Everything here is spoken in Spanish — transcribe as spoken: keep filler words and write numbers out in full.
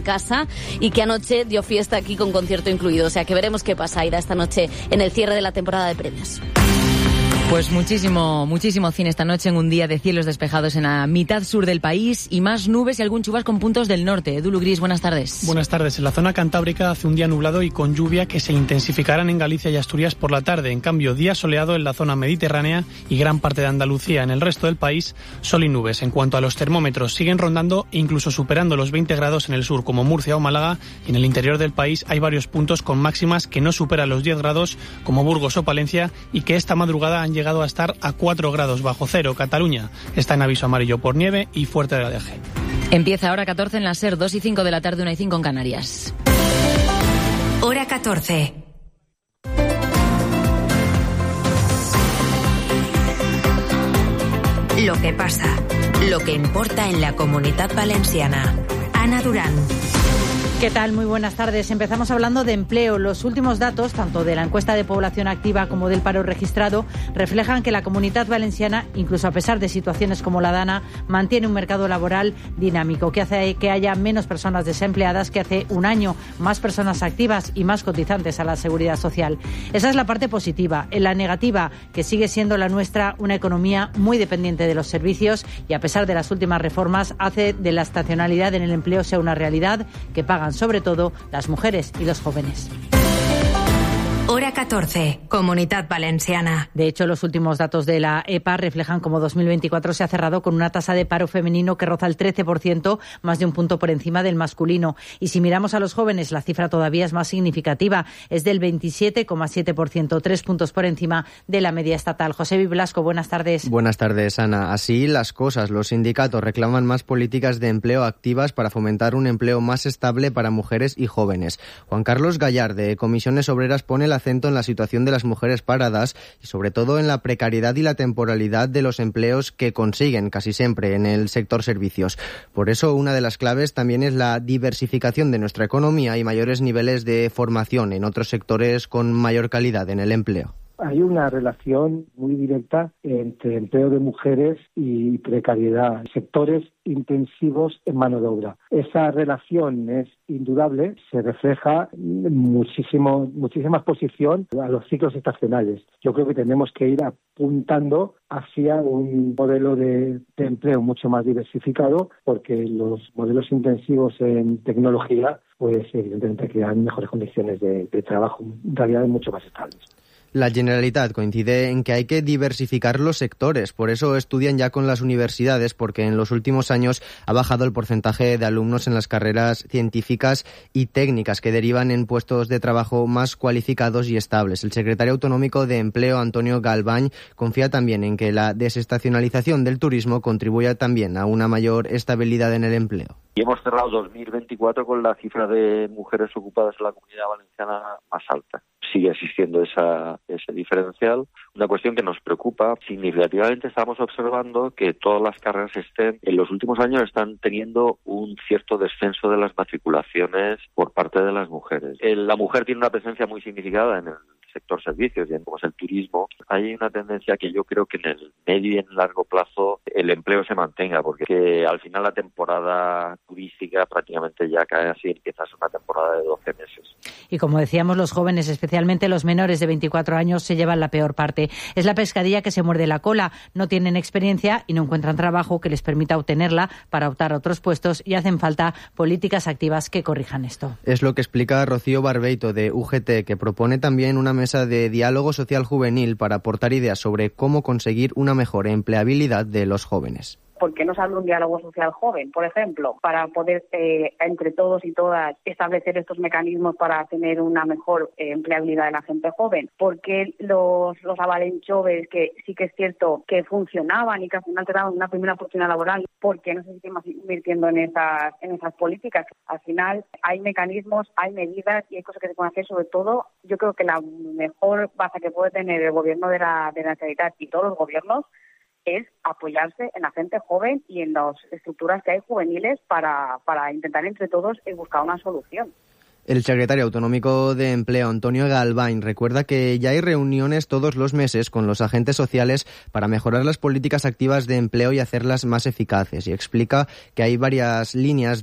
en casa y que anoche dio fiesta aquí con concierto incluido. O sea que veremos qué pasa, Aida, esta noche en el cierre de la temporada de premios. Pues muchísimo, muchísimo cine esta noche en un día de cielos despejados en la mitad sur del país y más nubes y algún chubasco con puntos del norte. Edu Gris, buenas tardes. Buenas tardes. En la zona cantábrica hace un día nublado y con lluvia que se intensificarán en Galicia y Asturias por la tarde. En cambio, día soleado en la zona mediterránea y gran parte de Andalucía. En el resto del país, sol y nubes. En cuanto a los termómetros, siguen rondando e incluso superando los veinte grados en el sur, como Murcia o Málaga. Y en el interior del país hay varios puntos con máximas que no superan los diez grados, como Burgos o Palencia, y que esta madrugada han llegado a estar a cuatro grados bajo cero. Cataluña está en aviso amarillo por nieve y fuerte oleaje. Empieza ahora catorce en la SER, dos y cinco de la tarde, una y cinco en Canarias. Hora catorce. Lo que pasa, lo que importa en la Comunitat Valenciana. Ana Durán. ¿Qué tal? Muy buenas tardes. Empezamos hablando de empleo. Los últimos datos, tanto de la encuesta de población activa como del paro registrado, reflejan que la Comunitat Valenciana, incluso a pesar de situaciones como la DANA, mantiene un mercado laboral dinámico, que hace que haya menos personas desempleadas que hace un año, más personas activas y más cotizantes a la Seguridad Social. Esa es la parte positiva. En la negativa, que sigue siendo la nuestra, una economía muy dependiente de los servicios y, a pesar de las últimas reformas, hace de la estacionalidad en el empleo sea una realidad que pagan sobre todo las mujeres y los jóvenes. Hora catorce, Comunitat Valenciana. De hecho, los últimos datos de la E P A reflejan cómo dos mil veinticuatro se ha cerrado con una tasa de paro femenino que roza el trece por ciento, más de un punto por encima del masculino. Y si miramos a los jóvenes, la cifra todavía es más significativa. Es del veintisiete coma siete por ciento, tres puntos por encima de la media estatal. José Blasco, buenas tardes. Buenas tardes, Ana. Así las cosas. Los sindicatos reclaman más políticas de empleo activas para fomentar un empleo más estable para mujeres y jóvenes. Juan Carlos Gallar, de Comisiones Obreras, pone la acento en la situación de las mujeres paradas y sobre todo en la precariedad y la temporalidad de los empleos que consiguen casi siempre en el sector servicios. Por eso una de las claves también es la diversificación de nuestra economía y mayores niveles de formación en otros sectores con mayor calidad en el empleo. Hay una relación muy directa entre empleo de mujeres y precariedad, sectores intensivos en mano de obra. Esa relación es indudable, se refleja en muchísimo, muchísima exposición a los ciclos estacionales. Yo creo que tenemos que ir apuntando hacia un modelo de, de empleo mucho más diversificado, porque los modelos intensivos en tecnología, pues evidentemente crean mejores condiciones de, de trabajo, en realidad mucho más estables. La Generalitat coincide en que hay que diversificar los sectores, por eso estudian ya con las universidades, porque en los últimos años ha bajado el porcentaje de alumnos en las carreras científicas y técnicas que derivan en puestos de trabajo más cualificados y estables. El secretario autonómico de Empleo, Antonio Galván, confía también en que la desestacionalización del turismo contribuya también a una mayor estabilidad en el empleo. Y hemos cerrado dos mil veinticuatro con la cifra de mujeres ocupadas en la Comunidad Valenciana más alta. Sigue existiendo esa, ese diferencial. Una cuestión que nos preocupa significativamente, estamos observando que todas las carreras estén, en los últimos años están teniendo un cierto descenso de las matriculaciones por parte de las mujeres. La mujer tiene una presencia muy significada en el sector servicios y en como es el turismo. Hay una tendencia que yo creo que en el medio y en largo plazo el empleo se mantenga, porque que al final la temporada turística prácticamente ya cae así, empieza a ser una temporada de doce meses. Y como decíamos, los jóvenes, especialmente los menores de veinticuatro años, se llevan la peor parte. Es la pescadilla que se muerde la cola. No tienen experiencia y no encuentran trabajo que les permita obtenerla para optar a otros puestos, y hacen falta políticas activas que corrijan esto. Es lo que explica Rocío Barbeito, de U G T, que propone también una mesa de diálogo social juvenil para aportar ideas sobre cómo conseguir una mejor empleabilidad de los jóvenes. ¿Por qué no se abre un diálogo social joven, por ejemplo, para poder eh, entre todos y todas establecer estos mecanismos para tener una mejor eh, empleabilidad de la gente joven? ¿Por qué los, los avalenchoves, que sí que es cierto que funcionaban y que al final te daban una primera oportunidad laboral, por qué no se sigue invirtiendo en esas, en esas políticas? Al final hay mecanismos, hay medidas y hay cosas que se pueden hacer. Sobre todo, yo creo que la mejor base que puede tener el gobierno de la, de la Generalitat y todos los gobiernos es apoyarse en la gente joven y en las estructuras que hay juveniles para, para intentar entre todos buscar una solución. El secretario autonómico de Empleo, Antonio Galván, recuerda que ya hay reuniones todos los meses con los agentes sociales para mejorar las políticas activas de empleo y hacerlas más eficaces, y explica que hay varias líneas